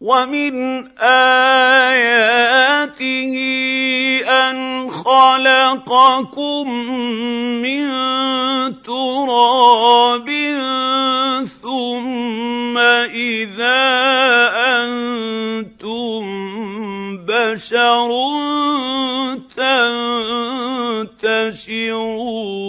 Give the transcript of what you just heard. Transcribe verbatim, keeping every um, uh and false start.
ومن آياته أن خلقكم من تراب ثم إذا أنتم بشر تنتشرون